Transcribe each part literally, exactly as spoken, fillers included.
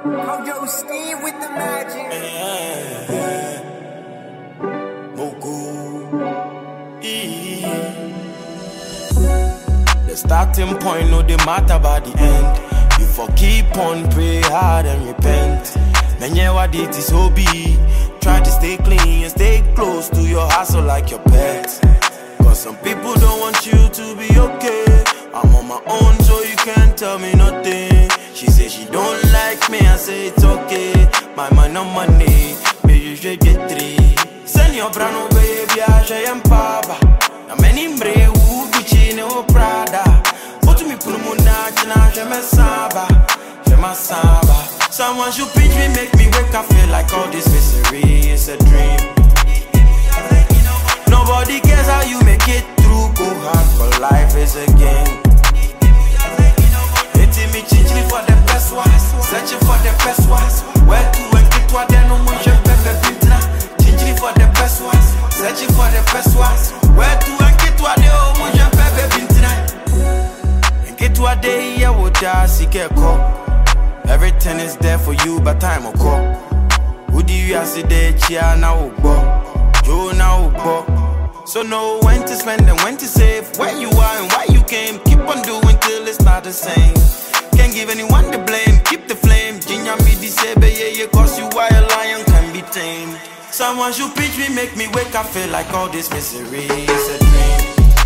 Kojo Steve with the magic. Yeah, yeah. Moku. The starting point, no, they matter by the end. You for keep on, pray hard and repent. Menye what it is hobby. Try to stay clean and stay close to your hustle like your pet. Cause some people don't want you to be okay. I'm on my own, so you can't tell me nothing. She say she don't like me, I say it's okay. My mind no money, but you should get three. Send your brand baby, I say I'm papa. Na many mbre who Gucci no Prada. But me put mo na china, je me samba, je me samba. Someone should pinch me, make me wake up, feel like all this misery is a dream. Nobody cares how you make it through, go hard for life is a game. Hitting me chichly for the best ones, searching for the best ones. Where to and get what they know, much pepe pintina. Chichly for the best ones, searching for the best ones. Where to and get what they know, much pepe pintina. And get what they hear, what they see, call. Everything is there for you, but time will call. Who do you see there, chia now, bo? You now, bo. So know when to spend and when to save. Where you are and why you came. Keep on doing till it's not the same. Can't give anyone the blame. Keep the flame. Ginya me the sebe, yeah, yeah. Cause you are a lion, can be tamed. Someone should preach me, make me wake up, feel like all this misery is a dream.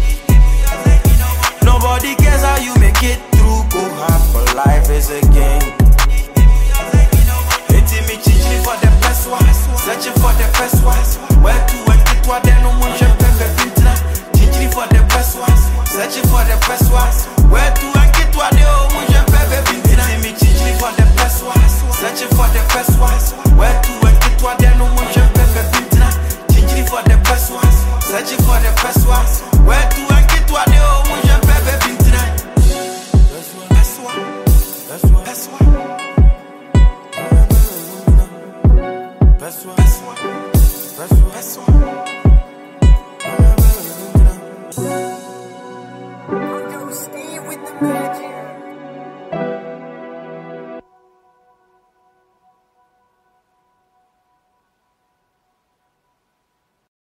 Nobody cares how you make it through. Go hard for life is a game. Hitting me chichly for the best ones, searching for the best ones. Where to and get what they know, much pepe pintina. Chichly for the best ones, searching for the best ones. Where to and get what they know, much pepe pintina. Hitting me chichly for the best ones, searching for the best ones. Where to and get what they know, much pepe pintina. Chichly for the best ones, searching for the best ones. Where to and get what they know, much pepe pintina. That's why, that's why, that's why. That's why, that's why, that's why, that's why.